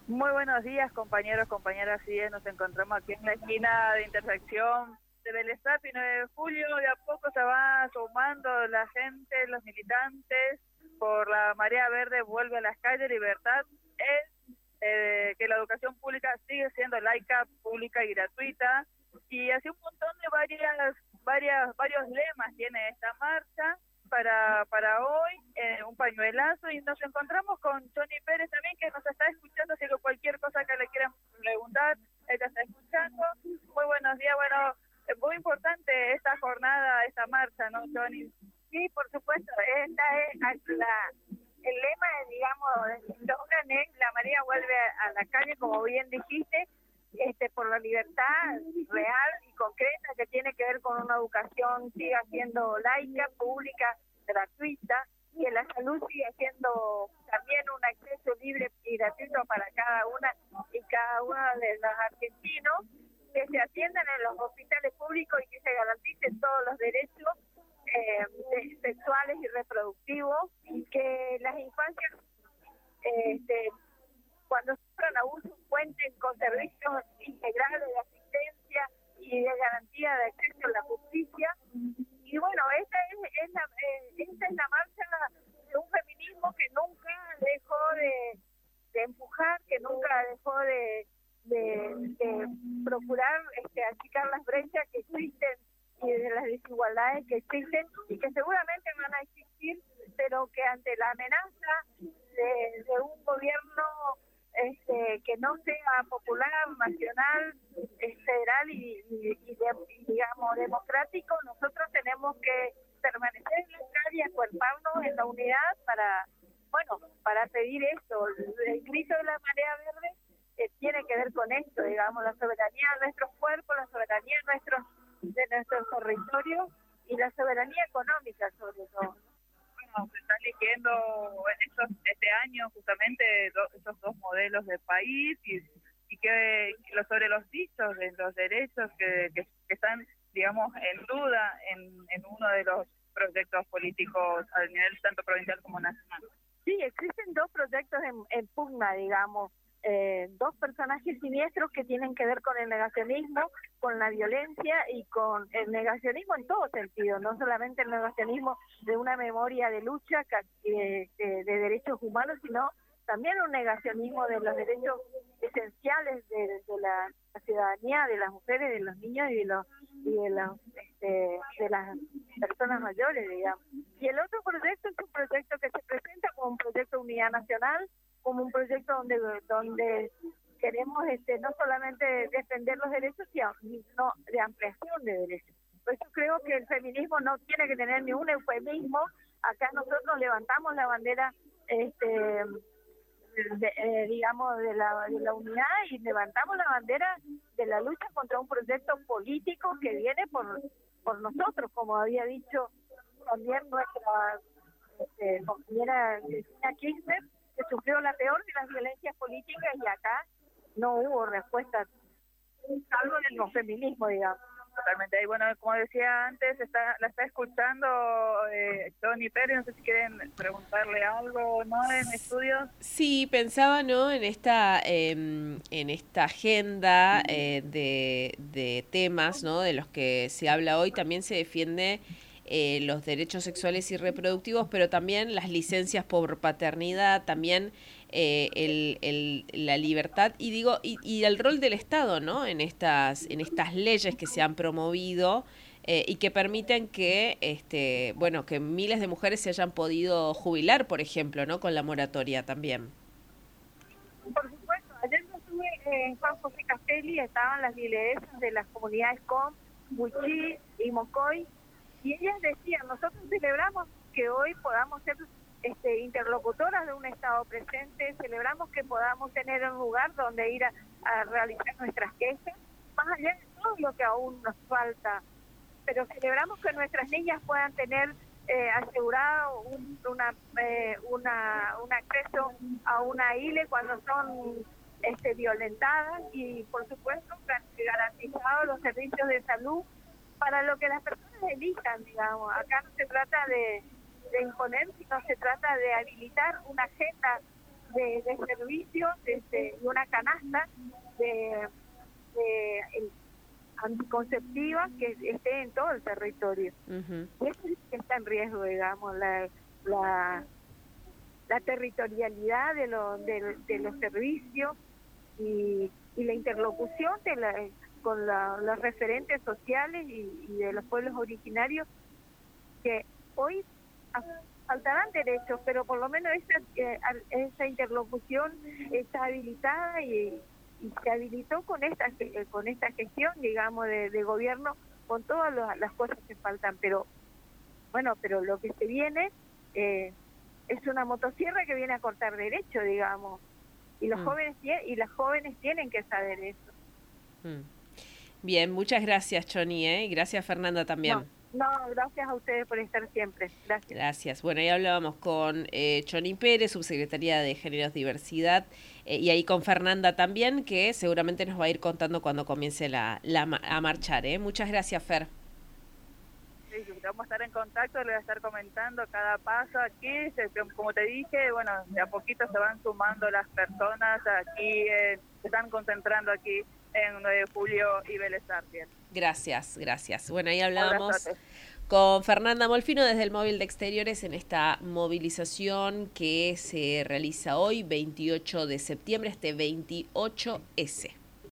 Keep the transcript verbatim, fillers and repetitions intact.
Muy buenos días, compañeros, compañeras. Sí, nos encontramos aquí en la esquina de intersección de Belezap y nueve de julio. De a poco se va sumando la gente, los militantes, por la marea verde. Vuelve a las calles. Libertad es eh, que la educación pública sigue siendo laica, pública y gratuita. Y así un montón de varias, varias, varios lemas tiene esta marcha para para hoy, eh, un pañuelazo, y nos encontramos con Johnny Pérez también, que nos está escuchando, así que cualquier cosa que le quieran preguntar, ella está escuchando. Muy buenos días. Bueno, es muy importante esta jornada, esta marcha, ¿no, Johnny? Sí, por supuesto, esta es la, el lema, digamos, el slogan es la María vuelve a la calle, como bien dijiste, este, por la libertad real y concreta que tiene que ver con una educación siga siendo laica, pública, gratuita, que la salud siga siendo también un acceso libre y gratuito para cada una y cada uno de los argentinos, que se atiendan en los hospitales públicos y que se garanticen todos los derechos eh, sexuales y reproductivos, y que las infancias este, cuando sufran abusos cuenten con servicios integrales de asistencia y de garantía de acceso a la justicia. Y bueno, esta es, es la, eh, esta es la marcha de un feminismo que nunca dejó de, de empujar, que nunca dejó de, de, de procurar este, achicar las brechas que existen y de las desigualdades que existen y que seguramente van a existir, pero que ante la amenaza de, de un gobierno Este, que no sea popular, nacional, federal y, y, y, de, y, digamos, democrático, nosotros tenemos que permanecer en la calle, acuerparnos en la unidad para, bueno, para pedir esto. El, el grito de la marea verde eh, tiene que ver con esto, digamos, la soberanía de nuestros cuerpos, la soberanía de nuestros, de nuestros territorios y la soberanía económica, sobre todo. Se están eligiendo en estos, este año justamente do, esos dos modelos de país y, y que lo, sobre los dichos de los derechos que, que, que están, digamos, en duda en, en uno de los proyectos políticos a nivel tanto provincial como nacional. Sí, existen dos proyectos en, en pugna, digamos, eh, dos personajes siniestros que tienen que ver con el negacionismo, con la violencia y con el negacionismo en todo sentido, no solamente el negacionismo de una memoria de lucha de, de, de derechos humanos, sino también un negacionismo de los derechos esenciales de, de la, la ciudadanía, de las mujeres, de los niños y de los y de, los, este, de las personas mayores, digamos. Y el otro proyecto es un proyecto que se presenta como un proyecto de unidad nacional, como un proyecto donde donde queremos este no solamente defender los derechos, sino de ampliación de derechos. Por eso creo que el feminismo no tiene que tener ni un eufemismo. Acá nosotros levantamos la bandera este de, eh, digamos de la, de la unidad y levantamos la bandera de la lucha contra un proyecto político que viene por por nosotros, como había dicho también nuestra este, compañera Cristina Kirchner, que sufrió la peor de las violencias políticas y acá no hubo respuesta, salvo en el feminismo, digamos. Totalmente. Y bueno, como decía antes, está, la está escuchando eh, Johnny Pérez, no sé si quieren preguntarle algo, ¿no? En estudios. Sí, pensaba, ¿no? En esta, eh, en esta agenda eh, de, de temas, ¿no? De los que se habla hoy, también se defiende eh, los derechos sexuales y reproductivos, pero también las licencias por paternidad, también eh, el, el, la libertad y digo y, y el rol del Estado, ¿no? En estas, en estas leyes que se han promovido. Eh, y que permiten que, este, bueno, que miles de mujeres se hayan podido jubilar, por ejemplo, ¿no? Con la moratoria también. Por supuesto, ayer yo estuve en Juan José Castelli, estaban las lideresas de las comunidades Com, Huichí y Mocoy, y ellas decían, nosotros celebramos que hoy podamos ser este, interlocutoras de un Estado presente, celebramos que podamos tener un lugar donde ir a, a realizar nuestras quejas, más allá de todo lo que aún nos falta, pero celebramos que nuestras niñas puedan tener eh, asegurado un, una, eh, una, un acceso a una I L E cuando son este, violentadas y, por supuesto, garantizados los servicios de salud para lo que las personas elijan, digamos. Acá no se trata de, de imponer, sino se trata de habilitar una agenda de, de servicios este, y una canasta de, de el, anticonceptiva que esté en todo el territorio. Uh-huh. Y eso es que está en riesgo, digamos, la, la, la territorialidad de, lo, de, de los servicios y, y la interlocución de la, con la, los referentes sociales y, y de los pueblos originarios, que hoy faltarán derechos, pero por lo menos esa, eh, esa interlocución está habilitada y, y se habilitó con esta con esta gestión, digamos, de, de gobierno, con todas los, las cosas que faltan. Pero bueno, pero lo que se viene eh, es una motosierra que viene a cortar derecho, digamos, y los mm. jóvenes y las jóvenes tienen que saber eso. Mm. Bien, muchas gracias, Choni, ¿eh? Y gracias, Fernanda, también. No. No, gracias a ustedes por estar siempre. Gracias. Gracias. Bueno, ahí hablábamos con eh, Choni Pérez, subsecretaria de Géneros Diversidad, eh, y ahí con Fernanda también, que seguramente nos va a ir contando cuando comience la, la a marchar. ¿eh? Muchas gracias, Fer. Sí, vamos a estar en contacto, le voy a estar comentando cada paso aquí. Como te dije, bueno, de a poquito se van sumando las personas aquí, eh, se están concentrando aquí en nueve de julio y Vélez Sarsfield. Gracias, gracias. Bueno, ahí hablábamos con Fernanda Molfino desde el Móvil de Exteriores en esta movilización que se realiza hoy, veintiocho de septiembre, este veintiocho ese.